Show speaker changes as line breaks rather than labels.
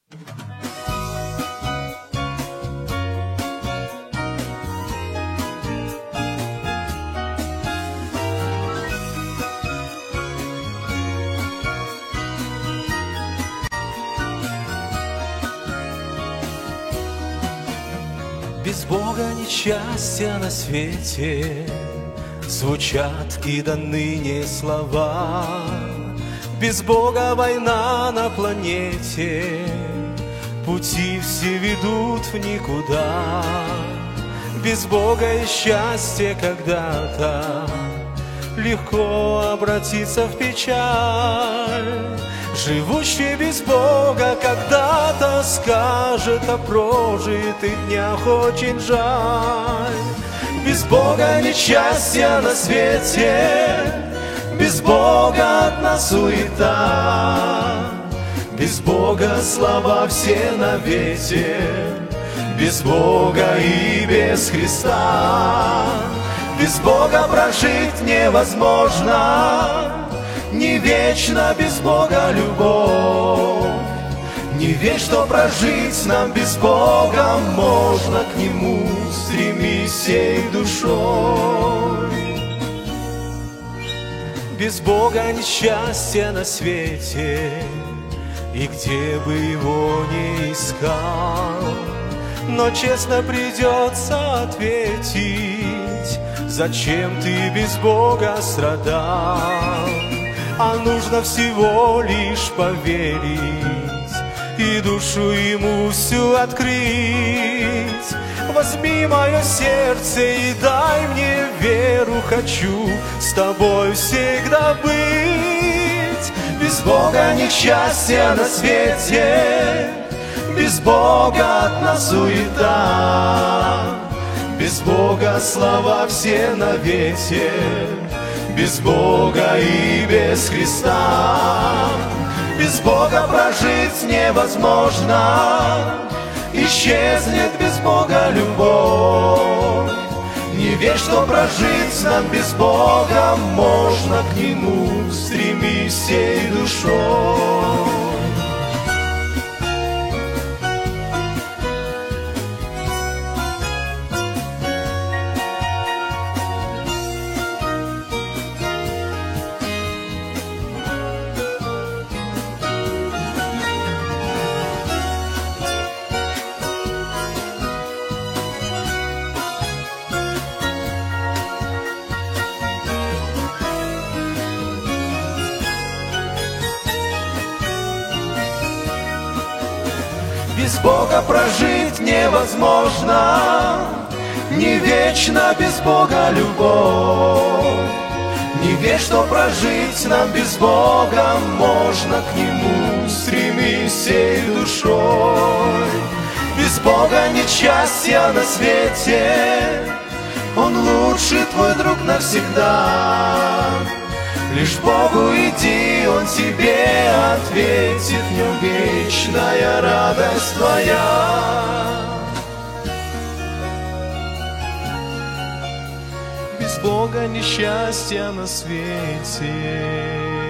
Без Бога нет счастья на свете, звучат и до ныне слова. Без Бога война на планете, пути все ведут в никуда. Без Бога и счастье когда-то легко обратиться в печаль. Живущий без Бога когда-то скажет о прожитых днях очень жаль. Без Бога нет счастья на свете, без Бога одна суета. Без Бога слова все на вете, без Бога и без Христа. Без Бога прожить невозможно, не вечно без Бога любовь. Не верь, что прожить нам без Бога можно, к Нему стремись всей душой. Без Бога нет счастья на свете, и где бы его ни искал, но честно придется ответить, зачем ты без Бога страдал. А нужно всего лишь поверить и душу Ему всю открыть. Возьми мое сердце и дай мне веру, хочу с тобой всегда быть. Без Бога нет счастья на свете, без Бога одна суета. Без Бога слова все на вете, без Бога и без Христа. Без Бога прожить невозможно, исчезнет без Бога любовь. Не верь, что прожить нам без Бога можно, к Нему стремись всей душой. Без Бога прожить невозможно, не вечно без Бога любовь. Не верь, что прожить нам без Бога можно, к Нему стремись всей душой. Без Бога нет счастья на свете, Он лучший твой друг навсегда. Лишь Богу иди, Он тебе ответит, в Нем вечная радость твоя. Без Бога несчастья на свете.